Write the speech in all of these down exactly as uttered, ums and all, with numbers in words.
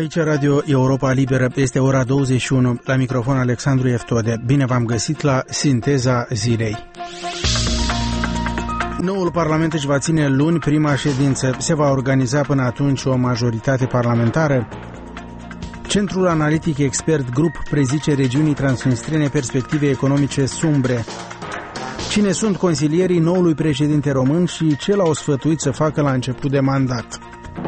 Aici Radio Europa Liberă, este ora douăzeci și unu, la microfon Alexandru Eftode. Bine v-am găsit la Sinteza Zilei. Noul Parlament își va ține luni prima ședință. Se va organiza până atunci o majoritate parlamentară? Centrul Analitic Expert Grup prezice regiunii transnistrene perspective economice sumbre. Cine sunt consilierii noului președinte român și ce l-au sfătuit să facă la început de mandat?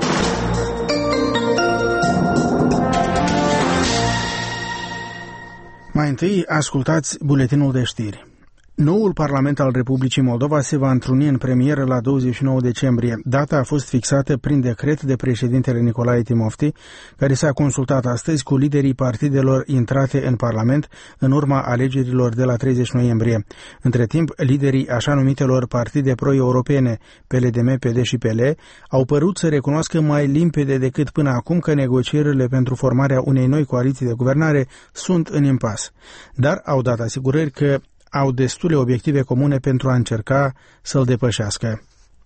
Mai întâi, ascultați buletinul de știri. Noul Parlament al Republicii Moldova se va întruni în premieră la douăzeci și nouă decembrie. Data a fost fixată prin decret de președintele Nicolae Timofti, care s-a consultat astăzi cu liderii partidelor intrate în Parlament în urma alegerilor de la treizeci noiembrie. Între timp, liderii așa numitelor partide pro-europene, P L D M, P D și P L, au părut să recunoască mai limpede decât până acum că negocierile pentru formarea unei noi coaliții de guvernare sunt în impas. Dar au dat asigurări că au destule obiective comune pentru a încerca să-l depășească.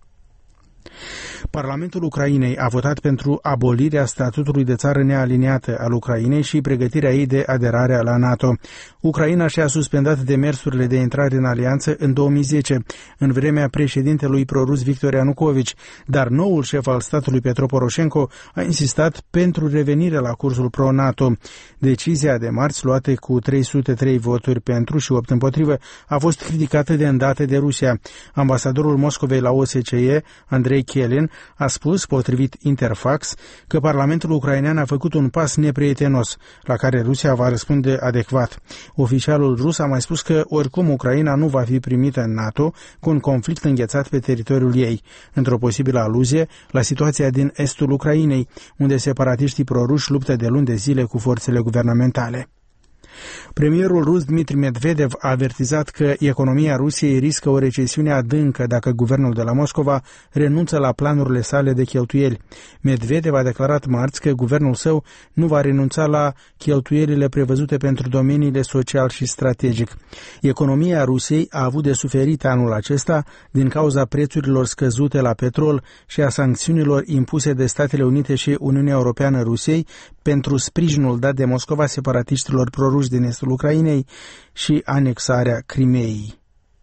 Parlamentul Ucrainei a votat pentru abolirea statutului de țară nealiniată al Ucrainei și pregătirea ei de aderare la NATO. Ucraina și-a suspendat demersurile de intrare în alianță în două mii zece, în vremea președintelui prorus Victor Ianucovici, dar noul șef al statului Petro Poroșenko a insistat pentru revenire la cursul pro-NATO. Decizia de marți, luată cu trei sute trei voturi pentru și opt împotrivă, a fost criticată de îndată de Rusia. Ambasadorul Moscovei la O S C E, Andrei Kielin, a spus, potrivit Interfax, că Parlamentul ucrainean a făcut un pas neprietenos, la care Rusia va răspunde adecvat. Oficialul rus a mai spus că oricum Ucraina nu va fi primită în NATO cu un conflict înghețat pe teritoriul ei, într-o posibilă aluzie la situația din estul Ucrainei, unde separatiștii proruși luptă de luni de zile cu forțele guvernamentale. Premierul rus Dmitri Medvedev a avertizat că economia Rusiei riscă o recesiune adâncă dacă guvernul de la Moscova renunță la planurile sale de cheltuieli. Medvedev a declarat marți că guvernul său nu va renunța la cheltuielile prevăzute pentru domeniile social și strategic. Economia Rusiei a avut de suferit anul acesta din cauza prețurilor scăzute la petrol și a sancțiunilor impuse de Statele Unite și Uniunea Europeană Rusiei pentru sprijinul dat de Moscova separatiștilor proruși din estul Ucrainei și anexarea Crimeei.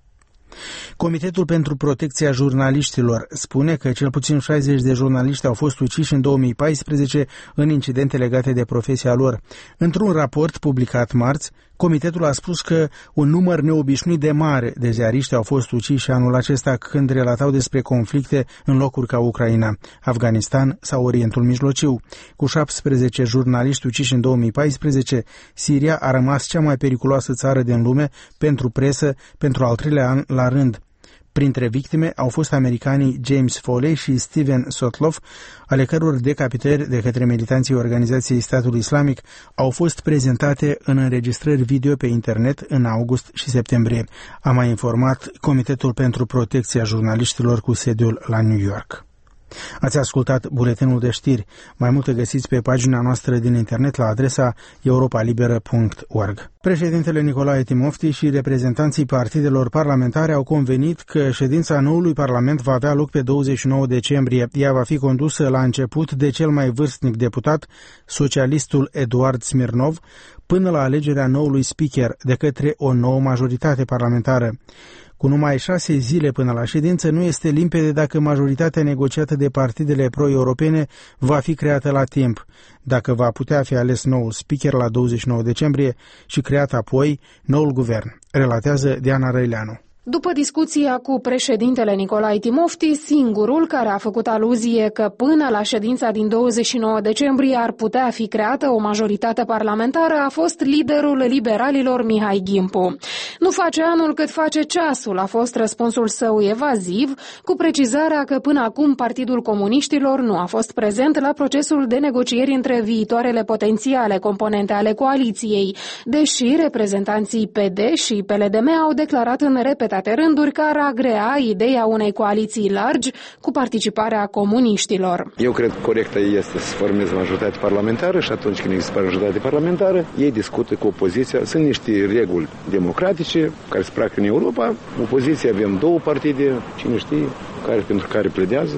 Comitetul pentru Protecția Jurnaliștilor spune că cel puțin șaizeci de jurnaliști au fost uciși în două mii paisprezece în incidente legate de profesia lor. Într-un raport publicat marți, comitetul a spus că un număr neobișnuit de mare de ziariști au fost uciși anul acesta când relatau despre conflicte în locuri ca Ucraina, Afganistan sau Orientul Mijlociu. Cu șaptesprezece jurnaliști uciși în două mii paisprezece, Siria a rămas cea mai periculoasă țară din lume pentru presă pentru al treilea an la rând. Printre victime au fost americanii James Foley și Steven Sotloff, ale căror decapitări de către militanții Organizației Statului Islamic au fost prezentate în înregistrări video pe internet în august și septembrie, a mai informat Comitetul pentru Protecția Jurnaliștilor cu sediul la New York. Ați ascultat buletinul de știri. Mai multe găsiți pe pagina noastră din internet la adresa europa liberă punct org. Președintele Nicolae Timofti și reprezentanții partidelor parlamentare au convenit că ședința noului Parlament va avea loc pe douăzeci și nouă decembrie. Ea va fi condusă la început de cel mai vârstnic deputat, socialistul Eduard Smirnov, până la alegerea noului speaker de către o nouă majoritate parlamentară. Cu numai șase zile până la ședință, nu este limpede dacă majoritatea negociată de partidele pro-europene va fi creată la timp, dacă va putea fi ales noul speaker la douăzeci și nouă decembrie și creat apoi noul guvern, relatează Diana Răileanu. După discuția cu președintele Nicolae Timofti, singurul care a făcut aluzie că până la ședința din douăzeci și nouă decembrie ar putea fi creată o majoritate parlamentară a fost liderul liberalilor Mihai Gimpu. Nu face anul cât face ceasul, a fost răspunsul său evaziv, cu precizarea că până acum Partidul Comuniștilor nu a fost prezent la procesul de negocieri între viitoarele potențiale componente ale coaliției, deși reprezentanții P D și P L D M au declarat în repetate rânduri că ar agrea ideea unei coaliții largi cu participarea comuniștilor. Eu cred că corectă este să formeze majoritate parlamentară și atunci când există majoritate parlamentară, ei discută cu opoziția. Sunt niște reguli democratice care se practică în Europa. Opoziția avem două partide, cine știe, care, pentru care pledează. Mai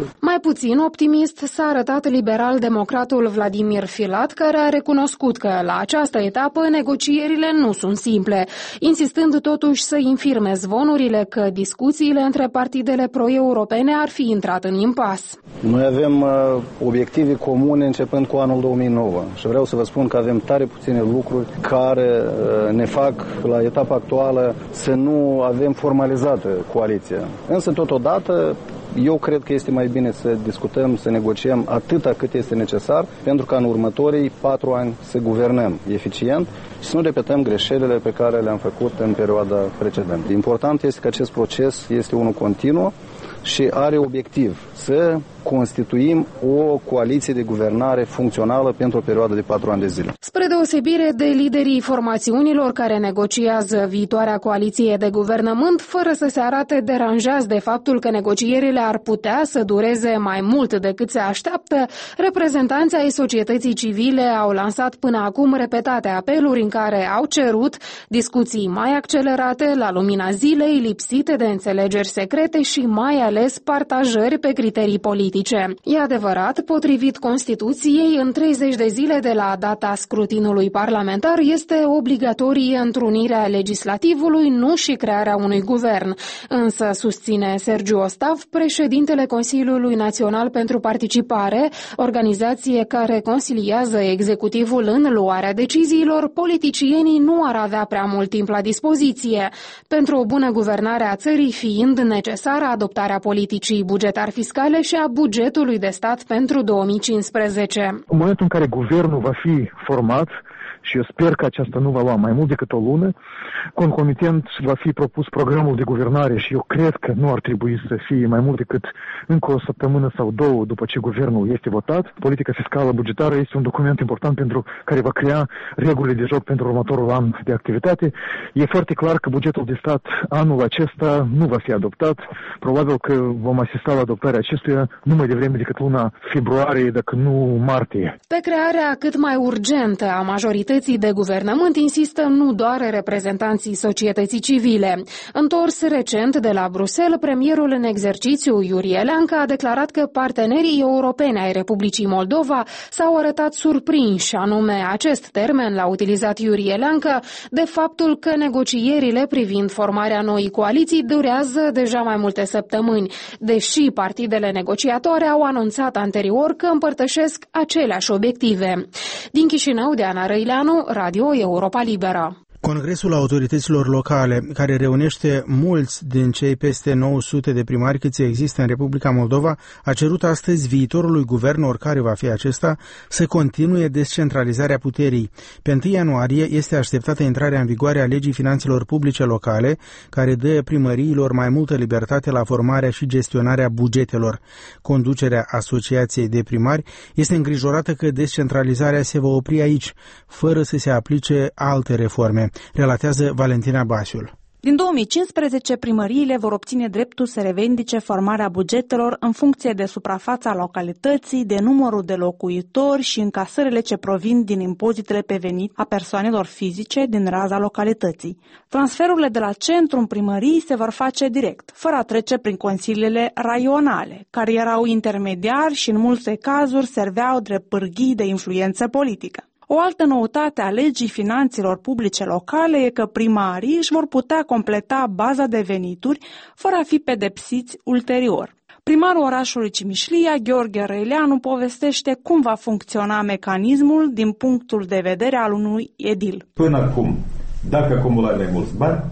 puțin optimist s-a arătat liberal-democratul Vladimir Filat, care a recunoscut că la această etapă negocierile nu sunt simple, insistând totuși să infirme zvonurile că discuțiile între partidele pro-europene ar fi intrat în impas. Noi avem uh, obiective comune începând cu anul două mii nouă și vreau să vă spun că avem tare puține lucruri care uh, ne fac la etapa actuală să nu avem formalizată coaliția. Însă totodată eu cred că este mai bine să discutăm, să negociem atâta cât este necesar pentru ca în următorii patru ani să guvernăm eficient și să nu repetăm greșelile pe care le-am făcut în perioada precedentă. Important este că acest proces este unul continuu și are obiectiv să constituim o coaliție de guvernare funcțională pentru o perioadă de patru ani de zile. Spre deosebire de liderii formațiunilor care negociază viitoarea coaliție de guvernământ, fără să se arate deranjați de faptul că negocierile ar putea să dureze mai mult decât se așteaptă, reprezentanții ai societății civile au lansat până acum repetate apeluri în care au cerut discuții mai accelerate la lumina zilei, lipsite de înțelegeri secrete și mai ales partajări pe criterii politice. E adevărat, potrivit Constituției, în treizeci de zile de la data scrutinului parlamentar este obligatorie întrunirea legislativului, nu și crearea unui guvern. Însă, susține Sergiu Ostav, președintele Consiliului Național pentru Participare, organizație care consiliază executivul în luarea deciziilor, politicienii nu ar avea prea mult timp la dispoziție, pentru o bună guvernare a țării fiind necesară adoptarea politicii bugetar-fiscale și a bugetului de stat pentru două mii cincisprezece. În momentul în care guvernul va fi format, și eu sper că aceasta nu va lua mai mult decât o lună, concomitent va fi propus programul de guvernare și eu cred că nu ar trebui să fie mai mult decât încă o săptămână sau două după ce guvernul este votat. Politica fiscală bugetară este un document important pentru care va crea regulile de joc pentru următorul an de activitate. E foarte clar că bugetul de stat anul acesta nu va fi adoptat. Probabil că vom asista la adoptarea acestuia nu mai devreme decât luna februarie, dacă nu martie. Pe crearea cât mai urgentă a majorității de guvernământ insistă nu doar reprezentanții societății civile. Întors recent de la Bruxelles, premierul în exercițiu Iuri Eleancă a declarat că partenerii europeni ai Republicii Moldova s-au arătat surprinși, anume acest termen l-a utilizat Iuri Eleancă, de faptul că negocierile privind formarea noii coaliții durează deja mai multe săptămâni, deși partidele negociatoare au anunțat anterior că împărtășesc aceleași obiective. Din Chișinău, Diana Răileanu, Radio Europa Liberă. Congresul Autorităților Locale, care reunește mulți din cei peste nouă sute de primari câți există în Republica Moldova, a cerut astăzi viitorului guvern, oricare va fi acesta, să continue descentralizarea puterii. Pe întâi ianuarie este așteptată intrarea în vigoare a legii finanțelor publice locale, care dă primăriilor mai multă libertate la formarea și gestionarea bugetelor. Conducerea Asociației de Primari este îngrijorată că descentralizarea se va opri aici, fără să se aplice alte reforme, relatează Valentina Basiul. Din două mii cincisprezece, primăriile vor obține dreptul să revendice formarea bugetelor în funcție de suprafața localității, de numărul de locuitori și încasările ce provin din impozitele pe venit a persoanelor fizice din raza localității. Transferurile de la centru în primării se vor face direct, fără a trece prin consiliile raionale, care erau intermediari și în multe cazuri serveau drept pârghii de influență politică. O altă noutate a legii finanțelor publice locale e că primarii își vor putea completa baza de venituri fără a fi pedepsiți ulterior. Primarul orașului Cimișlia, Gheorghe Răileanu, povestește cum va funcționa mecanismul din punctul de vedere al unui edil. Până acum, dacă acumulai mai mulți bani,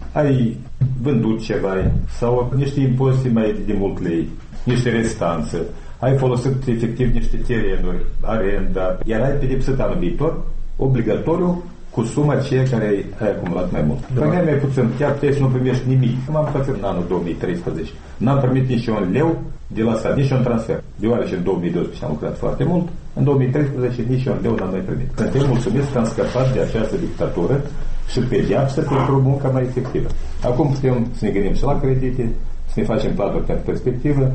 ai vândut ceva sau niște impozite mai de mult lei, niște restanțe, ai folosit efectiv niște terenuri, arenda, iar ai pedepsit anul viitor, obligatoriu, cu suma aceea care ai, ai acumulat mai mult. Da. Mai mai puțin, chiar puteai să nu primești nimic. M-am pățit în anul două mii treisprezece. N-am primit nici un leu de la stat, nici un transfer. Deoarece în două mii doisprezece am lucrat foarte mult, în două mii treisprezece nici un leu n-am mai primit. Suntem mulțumiți că am scăpat de această dictatură și pedeapsă pentru munca mai efectivă. Acum putem să ne gândim și la credite, să ne facem planuri pentru perspectivă.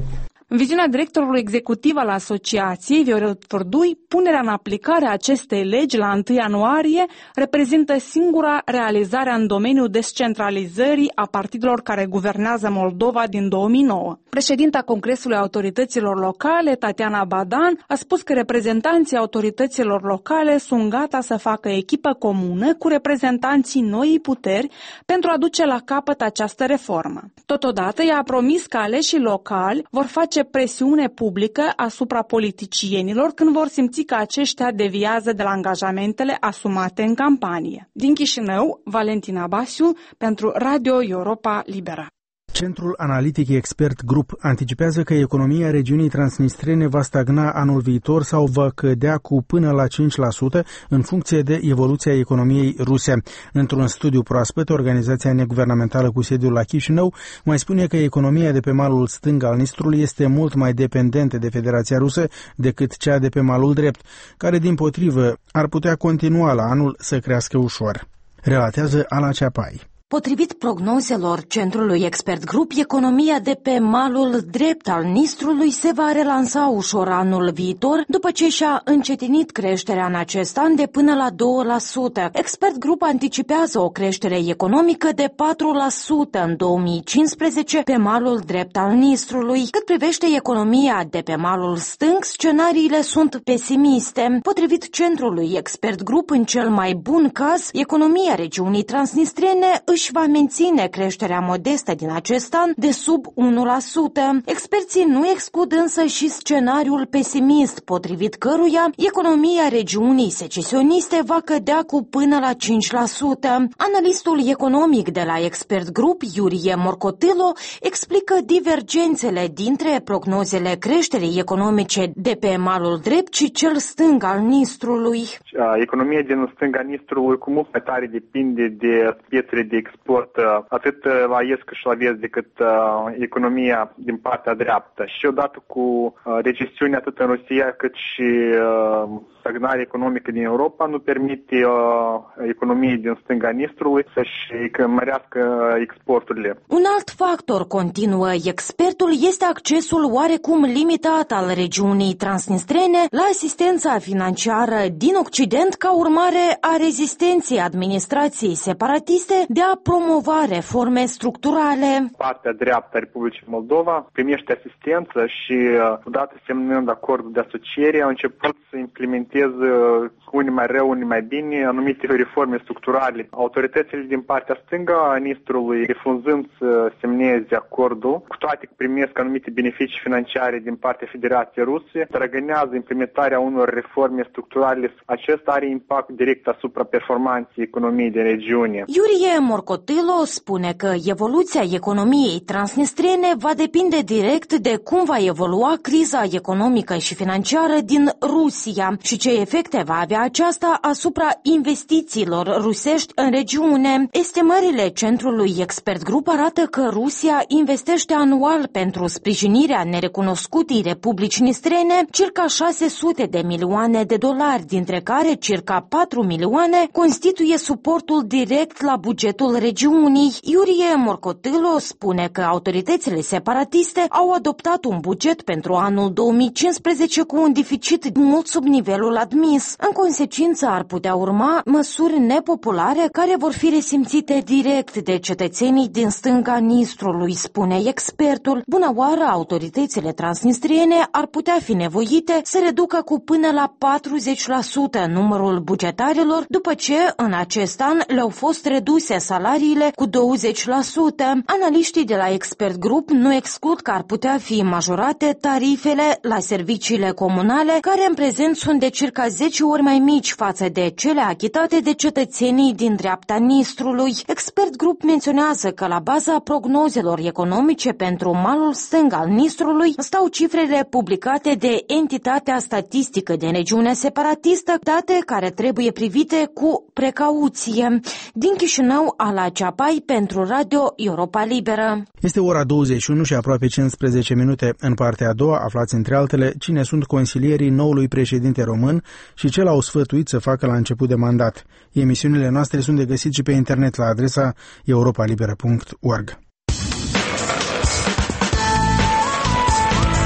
În viziunea directorului executiv al asociației, Viorel Tvordui, punerea în aplicare a acestei legi la întâi ianuarie reprezintă singura realizare în domeniul descentralizării a partidelor care guvernează Moldova din două mii nouă. Președinta Congresului Autorităților Locale, Tatiana Badan, a spus că reprezentanții autorităților locale sunt gata să facă echipă comună cu reprezentanții noii puteri pentru a duce la capăt această reformă. Totodată, ea a promis că aleșii locali vor face presiune publică asupra politicienilor când vor simți că aceștia deviază de la angajamentele asumate în campanie. Din Chișinău, Valentina Basiu, pentru Radio Europa Liberă. Centrul Analitic Expert Group anticipează că economia regiunii transnistrene va stagna anul viitor sau va cădea cu până la cinci la sută în funcție de evoluția economiei ruse. Într-un studiu proaspăt, organizația neguvernamentală cu sediul la Chișinău mai spune că economia de pe malul stâng al Nistrului este mult mai dependentă de Federația Rusă decât cea de pe malul drept, care dimpotrivă ar putea continua la anul să crească ușor. Relatează Ala Ceapai. Potrivit prognozelor Centrului Expert Group, economia de pe malul drept al Nistrului se va relansa ușor anul viitor, după ce și-a încetinit creșterea în acest an de până la două la sută. Expert Group anticipează o creștere economică de patru la sută în două mii cincisprezece pe malul drept al Nistrului. Cât privește economia de pe malul stâng, scenariile sunt pesimiste. Potrivit Centrului Expert Group, în cel mai bun caz, economia regiunii transnistrene își va menține creșterea modestă din acest an de sub unu la sută. Experții nu exclud însă și scenariul pesimist, potrivit căruia economia regiunii secesioniste va cădea cu până la cinci la sută. Analistul economic de la Expert Group, Iurie Morcotilo, explică divergențele dintre prognozele creșterii economice de pe malul drept și cel stâng al Nistrului. Economia din stânga Nistrului cu mult mai tare depinde de piețele de export atât la est cât și la vest decât uh, economia din partea dreaptă. Și odată cu uh, recesiunea atât în Rusia cât și uh, stagnarea economică din Europa nu permite uh, economiei din stânga Nistrului să-și mărească exporturile. Un alt factor, continuă expertul, este accesul oarecum limitat al regiunii transnistrene la asistența financiară din Occident ca urmare a rezistenței administrației separatiste de a promova reforme structurale. Partea dreaptă a Republicii Moldova primește asistență și, odată semnând acordul de asociere, a început să implementeze unii mai rău, unii mai bine, anumite reforme structurale. Autoritățile din partea stângă a Nistrului, refuzând să semneze acordul, cu toate că primesc anumite beneficii financiare din partea Federației Ruse, trăgânează implementarea unor reforme structurale. Acesta are impact direct asupra performanței economiei din regiune. Iurie Morcotilo spune că evoluția economiei transnistrene va depinde direct de cum va evolua criza economică și financiară din Rusia și ce efecte va avea aceasta asupra investițiilor rusești în regiune. Estimările Centrului Expert Group arată că Rusia investește anual pentru sprijinirea nerecunoscutei Republici Nistrene circa șase sute de milioane de dolari, dintre care circa patru milioane constituie suportul direct la bugetul regiunii. Iurie Morcotilo spune că autoritățile separatiste au adoptat un buget pentru anul două mii cincisprezece cu un deficit mult sub nivelul admis. În consecință, ar putea urma măsuri nepopulare care vor fi resimțite direct de cetățenii din stânga Nistrului, spune expertul. Bună oară, autoritățile transnistriene ar putea fi nevoite să reducă cu până la patruzeci la sută numărul bugetarilor, după ce în acest an le-au fost reduse salariile cu douăzeci la sută. Analiștii de la Expert Group nu exclud că ar putea fi majorate tarifele la serviciile comunale, care în prezent sunt de circa zece ori mai mici față de cele achitate de cetățenii din dreapta Nistrului. Expert Group menționează că la baza prognozelor economice pentru malul stâng al Nistrului stau cifrele publicate de entitatea statistică din regiunea separatistă, date care trebuie privite cu precauție. Din Chișinău, Ala Ceapai pentru Radio Europa Liberă. Este ora douăzeci și unu și aproape cincisprezece minute. În partea a doua aflați între altele cine sunt consilierii noului președinte român și ce l-au sfătuit să facă la început de mandat. Emisiunile noastre sunt de găsit și pe internet la adresa europa libera punct org.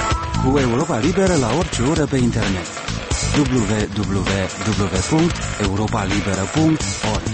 cu Europa Liberă la orice oră pe internet. w w w punct europa liberă punct org.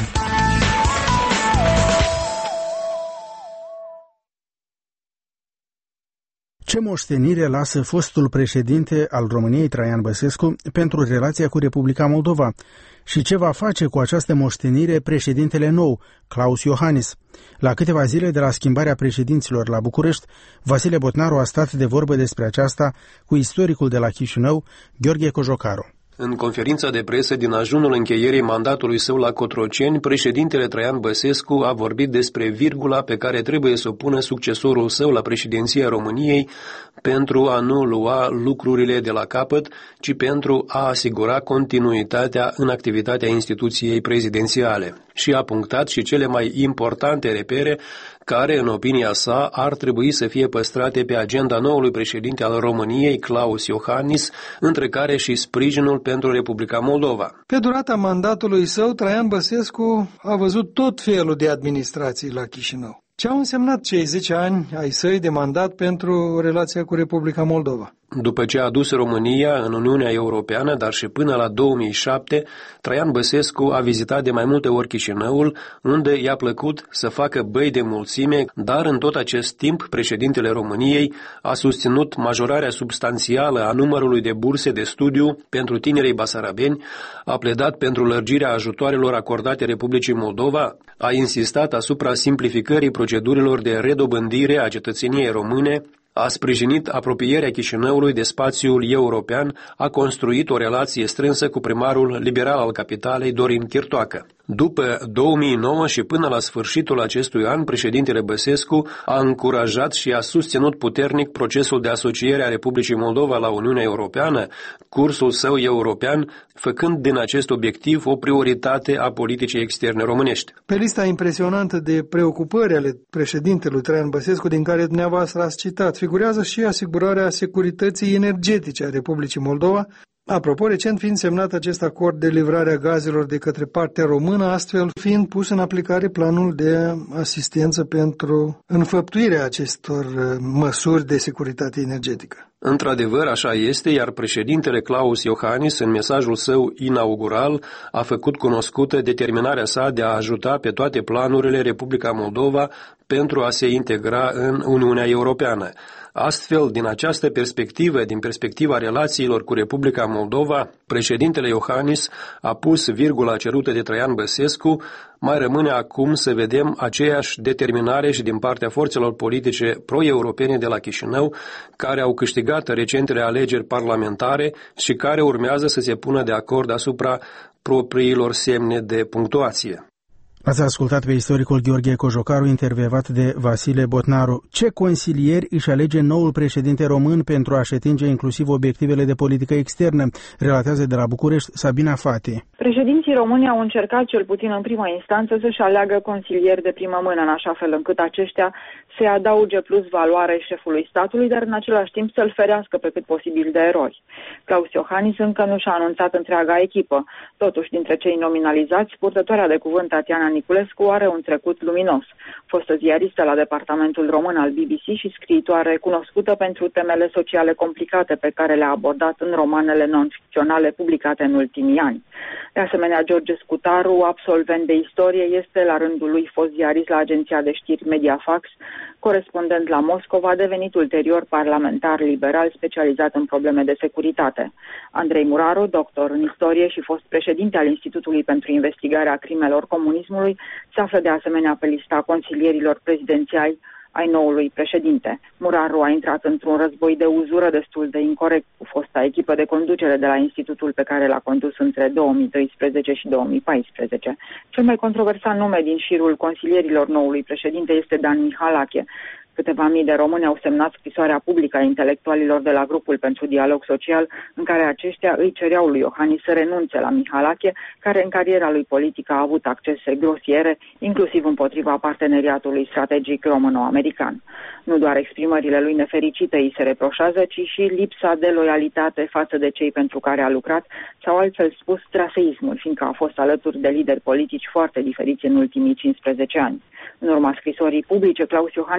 Ce moștenire lasă fostul președinte al României, Traian Băsescu, pentru relația cu Republica Moldova? Și ce va face cu această moștenire președintele nou, Klaus Iohannis? La câteva zile de la schimbarea președinților la București, Vasile Botnaru a stat de vorbă despre aceasta cu istoricul de la Chișinău, Gheorghe Cojocaru. În conferința de presă din ajunul încheierii mandatului său la Cotroceni, președintele Traian Băsescu a vorbit despre virgula pe care trebuie să o pună succesorul său la președinția României pentru a nu lua lucrurile de la capăt, ci pentru a asigura continuitatea în activitatea instituției prezidențiale. Și a punctat și cele mai importante repere care, în opinia sa, ar trebui să fie păstrate pe agenda noului președinte al României, Klaus Iohannis, între care și sprijinul pentru Republica Moldova. Pe durata mandatului său, Traian Băsescu a văzut tot felul de administrații la Chișinău. Ce au însemnat cei zece ani ai săi de mandat pentru relația cu Republica Moldova? După ce a adus România în Uniunea Europeană, dar și până la două mii șapte, Traian Băsescu a vizitat de mai multe ori Chișinăul, unde i-a plăcut să facă băi de mulțime, dar în tot acest timp președintele României a susținut majorarea substanțială a numărului de burse de studiu pentru tinerii basarabeni, a pledat pentru lărgirea ajutoarelor acordate Republicii Moldova, a insistat asupra simplificării procedurilor de redobândire a cetățeniei române, a sprijinit apropierea Chișinăului de spațiul european, a construit o relație strânsă cu primarul liberal al capitalei, Dorin Chirtoacă. După două mii nouă și până la sfârșitul acestui an, președintele Băsescu a încurajat și a susținut puternic procesul de asociere a Republicii Moldova la Uniunea Europeană, cursul său european, făcând din acest obiectiv o prioritate a politicii externe românești. Pe lista impresionantă de preocupări ale președintelui Traian Băsescu, din care dumneavoastră ați citat, figurează și asigurarea securității energetice a Republicii Moldova. Apropo, recent fiind semnat acest acord de livrare a gazelor de către partea română, astfel fiind pus în aplicare planul de asistență pentru înfăptuirea acestor măsuri de securitate energetică. Într-adevăr, așa este, iar președintele Klaus Iohannis, în mesajul său inaugural, a făcut cunoscută determinarea sa de a ajuta pe toate planurile Republica Moldova pentru a se integra în Uniunea Europeană. Astfel, din această perspectivă, din perspectiva relațiilor cu Republica Moldova, președintele Iohannis a pus virgula cerută de Traian Băsescu. Mai rămâne acum să vedem aceeași determinare și din partea forțelor politice pro-europene de la Chișinău, care au câștigat recentele alegeri parlamentare și care urmează să se pună de acord asupra propriilor semne de punctuație. Ați ascultat pe istoricul Gheorghe Cojocaru, intervievat de Vasile Botnaru. Ce consilieri își alege noul președinte român pentru a-și atinge inclusiv obiectivele de politică externă? Relatează de la București Sabina Fati. Președinții români au încercat, cel puțin în prima instanță, să-și aleagă consilieri de primă mână, în așa fel încât aceștia să adauge plus valoare șefului statului, dar în același timp să-l ferească pe cât posibil de erori. Klaus Iohannis încă nu și-a anunțat întreaga echipă. Totuși, dintre cei nominalizați, purtătoarea de cuvânt Tatiana Niculescu are un trecut luminos. Fostă ziaristă la Departamentul Român al B B C și scriitoare cunoscută pentru temele sociale complicate pe care le-a abordat în romanele non-ficționale publicate în ultimii ani. De asemenea, George Scutaru, absolvent de istorie, este la rândul lui fost ziarist la agenția de știri Mediafax, corespondent la Moscova, devenit ulterior parlamentar liberal specializat în probleme de securitate. Andrei Muraru, doctor în istorie și fost președinte al Institutului pentru Investigarea Crimelor Comunismului, se află de asemenea pe lista consilierilor prezidențiali ai noului președinte. Muraru a intrat într-un război de uzură destul de incorect cu fosta echipă de conducere de la institutul pe care l-a condus între două mii doisprezece și două mii paisprezece. Cel mai controversat nume din șirul consilierilor noului președinte este Dan Mihalache. Câteva mii de români au semnat scrisoarea publică a intelectualilor de la Grupul pentru Dialog Social, în care aceștia îi cereau lui Iohannis să renunțe la Mihalache, care în cariera lui politică a avut accese grosiere, inclusiv împotriva parteneriatului strategic româno-american. Nu doar exprimările lui nefericite îi se reproșează, ci și lipsa de loialitate față de cei pentru care a lucrat, sau altfel spus traseismul, fiindcă a fost alături de lideri politici foarte diferiți în ultimii cincisprezece ani. În urma scrisorii publice, Klaus Iohannis ține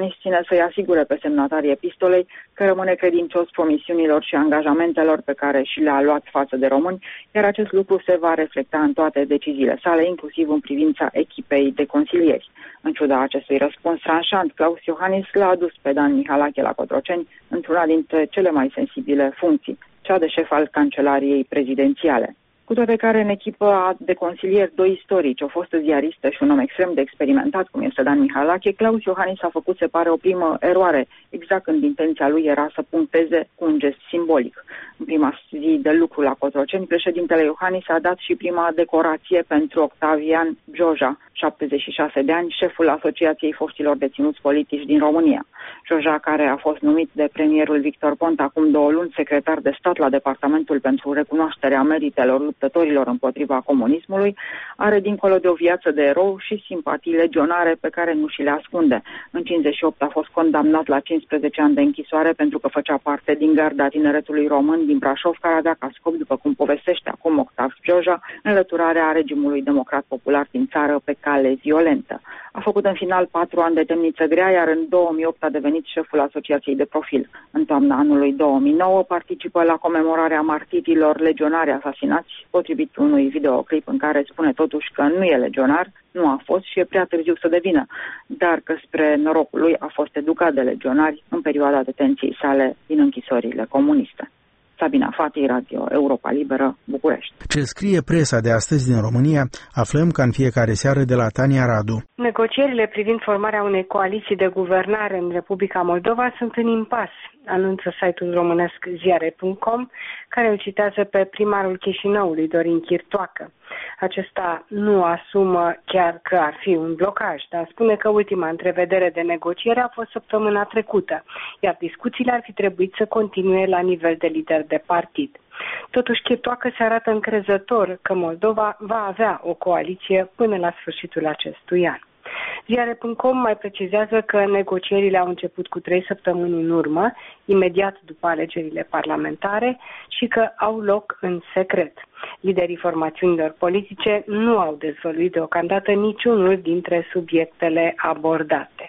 să-i asigure pe semnatarii epistolei că rămâne credincios promisiunilor și angajamentelor pe care și le-a luat față de români, iar acest lucru se va reflecta în toate deciziile sale, inclusiv în privința echipei de consilieri. În ciuda acestui răspuns tranșant, Klaus Iohannis l-a adus pe Dan Mihalache la Cotroceni într-una dintre cele mai sensibile funcții, cea de șef al Cancelariei Prezidențiale. Cu toate care în echipa de consilieri doi istorici, o fostă ziaristă și un om extrem de experimentat, cum este Dan Mihalache, Klaus Iohannis a făcut, se pare, o primă eroare, exact când intenția lui era să puncteze cu un gest simbolic. În prima zi de lucru la Cotroceni, președintele Iohannis a dat și prima decorație pentru Octavian Joja, șaptezeci și șase de ani, șeful Asociației Foștilor Deținuți Politici din România. Joja, care a fost numit de premierul Victor Ponta acum două luni secretar de stat la Departamentul pentru Recunoașterea Meritelor Luptătorilor împotriva comunismului, are dincolo de o viață de erou și simpatii legionare pe care nu și le ascunde. În cincizeci și opt a fost condamnat la cincisprezece ani de închisoare pentru că făcea parte din garda tineretului român din Brașov, care avea ca scop, după cum povestește acum Octav Joja, înlăturarea regimului democrat popular din țară pe cale violentă. A făcut în final patru ani de temniță grea, iar în două mii opt a devenit șeful Asociației de Profil. În toamna anului două mii nouă participă la comemorarea martirilor legionari asasinați, potrivit unui videoclip în care spune totuși că nu e legionar, nu a fost și e prea târziu să devină, dar că spre norocul lui a fost educat de legionari în perioada detenției sale din închisorile comuniste. Sabina Fati, Radio Europa Liberă, București. Ce scrie presa de astăzi din România, aflăm ca în fiecare seară de la Tania Radu. Negocierile privind formarea unei coaliții de guvernare în Republica Moldova sunt în impas, anunță site-ul românesc ziare punct com, care îl citează pe primarul Chișinăului, Dorin Chirtoacă. Acesta nu asumă chiar că ar fi un blocaj, dar spune că ultima întrevedere de negociere a fost săptămâna trecută, iar discuțiile ar fi trebuit să continue la nivel de lider de partid. Totuși, Chirtoacă se arată încrezător că Moldova va avea o coaliție până la sfârșitul acestui an. ziare punct com mai precizează că negocierile au început cu trei săptămâni în urmă, imediat după alegerile parlamentare, și că au loc în secret. Liderii formațiunilor politice nu au dezvăluit deocamdată niciunul dintre subiectele abordate.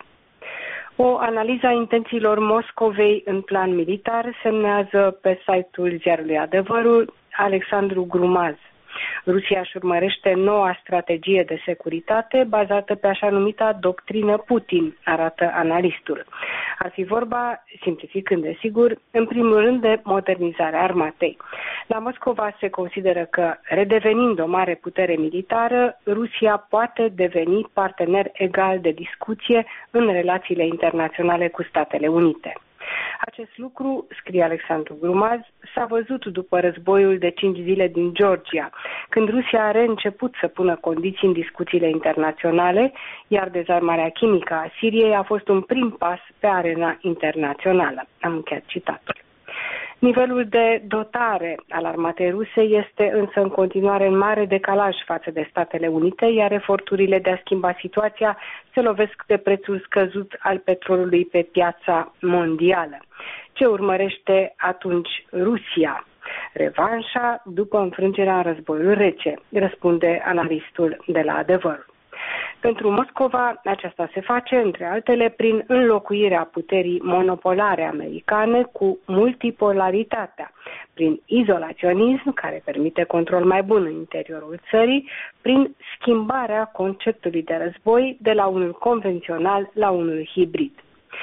O analiză a intențiilor Moscovei în plan militar semnează pe site-ul ziarului Adevărul Alexandru Grumaz. Rusia își urmărește noua strategie de securitate bazată pe așa numita doctrină Putin, arată analistul. Ar fi vorba, simplificând desigur, în primul rând de modernizarea armatei. La Moscova se consideră că, redevenind o mare putere militară, Rusia poate deveni partener egal de discuție în relațiile internaționale cu Statele Unite. Acest lucru, scrie Alexandru Grumaz, s-a văzut după războiul de cinci zile din Georgia, când Rusia a reînceput să pună condiții în discuțiile internaționale, iar dezarmarea chimică a Siriei a fost un prim pas pe arena internațională. Am încheiat citatul. Nivelul de dotare al armatei ruse este însă în continuare în mare decalaj față de Statele Unite, iar eforturile de a schimba situația se lovesc de prețul scăzut al petrolului pe piața mondială. Ce urmărește atunci Rusia? Revanșa după înfrângerea în războiul rece, răspunde analistul de la Adevăr. Pentru Moscova, aceasta se face, între altele, prin înlocuirea puterii monopolare americane cu multipolaritatea, prin izolaționism, care permite control mai bun în interiorul țării, prin schimbarea conceptului de război de la unul convențional la unul hibrid.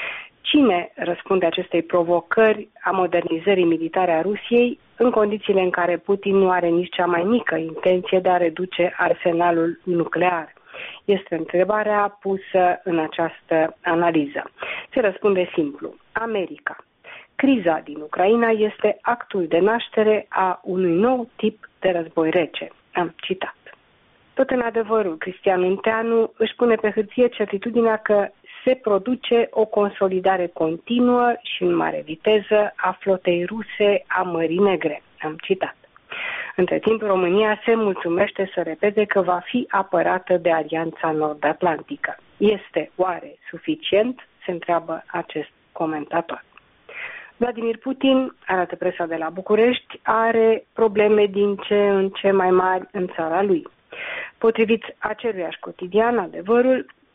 Cine răspunde acestei provocări a modernizării militare a Rusiei în condițiile în care Putin nu are nici cea mai mică intenție de a reduce arsenalul nuclear? Este întrebarea pusă în această analiză. Se răspunde simplu. America. Criza din Ucraina este actul de naștere a unui nou tip de război rece. Am citat. Tot în Adevărul, Cristian Unteanu își pune pe hârtie certitudinea că se produce o consolidare continuă și în mare viteză a flotei ruse a Mării Negre. Am citat. Între timp, România se mulțumește să repete că va fi apărată de Alianța Nord-Atlantică. Este oare suficient? Se întreabă acest comentator. Vladimir Putin, arată presa de la București, are probleme din ce în ce mai mari în țara lui. Potrivit aceluiași cotidian, Adevărul,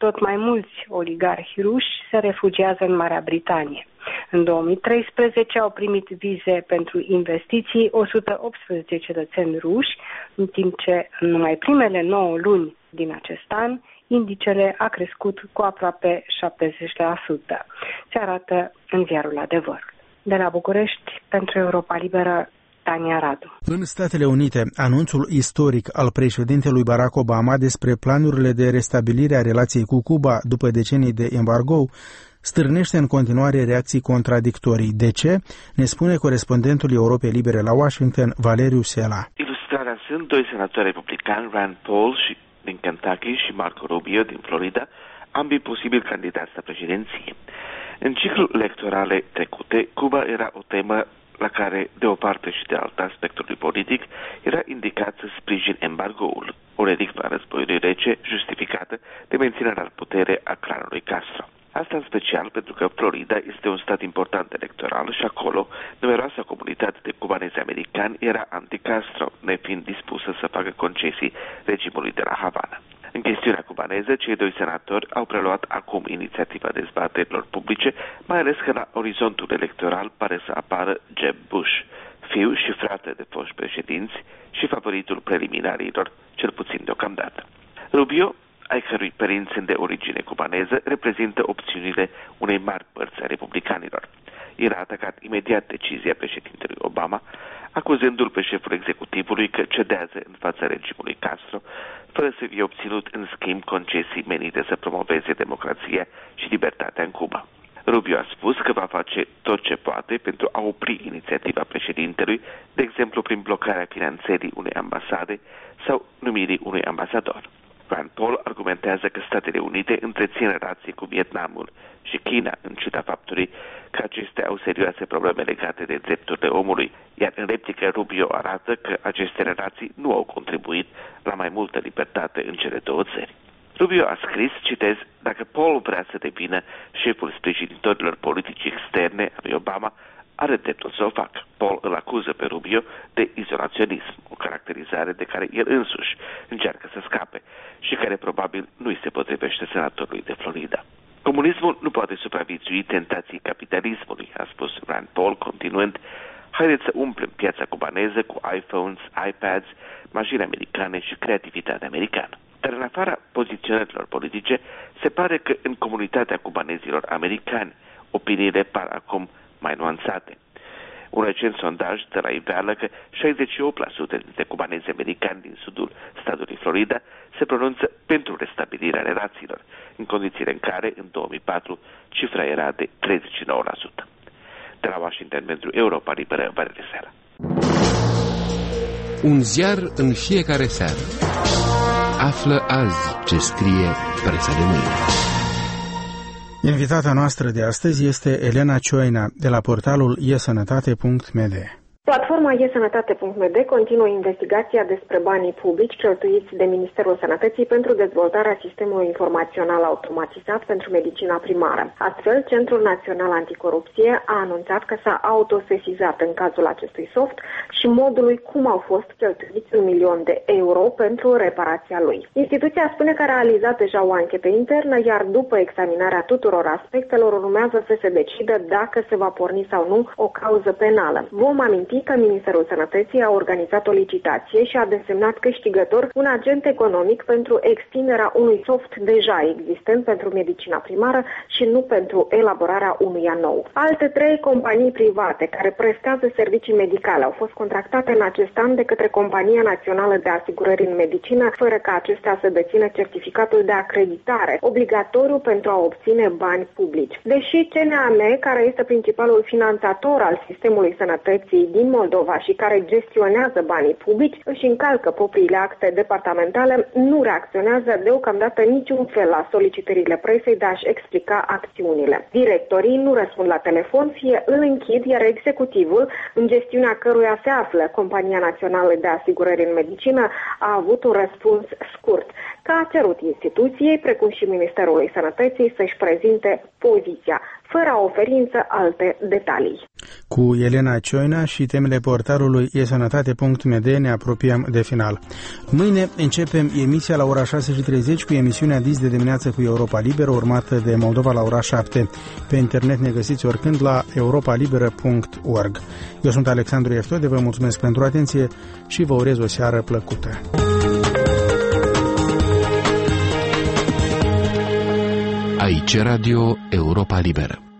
tot mai mulți oligarhi ruși se refugiază în Marea Britanie. În două mii treisprezece au primit vize pentru investiții o sută optsprezece cetățeni ruși, în timp ce în numai primele nouă luni din acest an, indicele a crescut cu aproape șaptezeci la sută. Se arată în ziarul Adevăr. De la București, pentru Europa Liberă, Tania Radu. În Statele Unite, anunțul istoric al președintelui Barack Obama despre planurile de restabilire a relației cu Cuba după decenii de embargo stârnește în continuare reacții contradictorii. De ce? Ne spune corespondentul Europei Libere la Washington, Valeriu Sela. Ilustrarea sunt doi senatori republicani, Rand Paul și din Kentucky și Marco Rubio din Florida, ambii posibili candidați la președinție. În ciclul electorale trecute, Cuba era o temă la care, de o parte și de alta aspectului politic, era indicat să sprijin embargoul, o relicvă a războiului rece justificată de menținerea putere a clanului Castro. Asta în special pentru că Florida este un stat important electoral și acolo numeroasa comunitate de cubanezi americani era anti-Castro, nefiind dispusă să facă concesii regimului de la Havana. În chestiunea cubaneză, cei doi senatori au preluat acum inițiativa dezbaterilor publice, mai ales că la orizontul electoral pare să apară Jeb Bush, fiu și frate de foști președinți și favoritul preliminarilor, cel puțin deocamdată. Rubio, ai cărui părinți sunt de origine cubaneză, reprezintă opțiunile unei mari părți a republicanilor. El a atacat imediat decizia președintelui Obama, acuzându-l pe șeful executivului că cedează în fața regimului Castro, fără să fie obținut în schimb concesii menite să promoveze democrația și libertatea în Cuba. Rubio a spus că va face tot ce poate pentru a opri inițiativa președintelui, de exemplu prin blocarea finanțării unei ambasade sau numirii unui ambasador. Rand Paul argumentează că Statele Unite întrețin relații cu Vietnamul și China, în ciuda faptului că acestea au serioase probleme legate de drepturile omului, iar în replică Rubio arată că aceste relații nu au contribuit la mai multă libertate în cele două țări. Rubio a scris, citez, dacă Paul vrea să devină șeful sprijinitorilor politici externe a lui Obama, are dreptul să o facă. Paul îl acuză pe Rubio de izolaționism, o caracterizare de care el însuși încearcă să scape și care probabil nu-i se potrivește senatorului de Florida. Comunismul nu poate supraviețui tentației capitalismului, a spus Rand Paul, continuând, haideți să umplem piața cubaneză cu iPhones, iPads, mașini americane și creativitate americană. Dar în afara poziționărilor politice, se pare că în comunitatea cubanezilor americani opiniile par acum mai nuanțate. Un recent sondaj de la iveală că șaizeci și opt la sută dintre cubanezi americani din sudul statului Florida se pronunță pentru restabilirea relațiilor, în condițiile în care, în două mii patru, cifra era de treizeci și nouă la sută. De la Washington pentru Europa Liberă, Valeriu Sela. Un ziar în fiecare seară. Află azi ce scrie presa de mâine. Invitata noastră de astăzi este Elena Cioina, de la portalul e sănătate punct m d. Platforma e sănătate punct m d continuă investigația despre banii publici cheltuiți de Ministerul Sănătății pentru dezvoltarea sistemului informațional automatizat pentru medicina primară. Astfel, Centrul Național Anticorupție a anunțat că s-a autosesizat în cazul acestui soft și modului cum au fost cheltuiți un milion de euro pentru reparația lui. Instituția spune că a realizat deja o anchetă internă, iar după examinarea tuturor aspectelor urmează să se decidă dacă se va porni sau nu o cauză penală. Vom aminti că Ministerul Sănătății a organizat o licitație și a desemnat câștigător un agent economic pentru extinderea unui soft deja existent pentru medicina primară și nu pentru elaborarea unuia nou. Alte trei companii private care prestează servicii medicale au fost contractate în acest an de către Compania Națională de Asigurări în Medicină, fără ca acestea să dețină certificatul de acreditare, obligatoriu pentru a obține bani publici. Deși C N A M, care este principalul finanțator al sistemului sănătății din Moldova și care gestionează banii publici, își încalcă propriile acte departamentale, nu reacționează deocamdată niciun fel la solicitările presei de a-și explica acțiunile. Directorii nu răspund la telefon, fie îl închid, iar executivul, în gestiunea căruia se află Compania Națională de Asigurări în Medicină, a avut un răspuns scurt, că a cerut instituției, precum și Ministerului Sănătății, să-și prezinte poziția, fără a oferi însă alte detalii. Cu Elena Cioina și temele portalului e sănătate punct m d ne apropiem de final. Mâine începem emisia la ora șase și treizeci cu emisiunea Dis de dimineață cu Europa Liberă, urmată de Moldova la ora șapte. Pe internet ne găsiți oricând la europa liberă punct org. Eu sunt Alexandru Eftode, vă mulțumesc pentru atenție și vă urez o seară plăcută. Aici Radio Europa Liberă.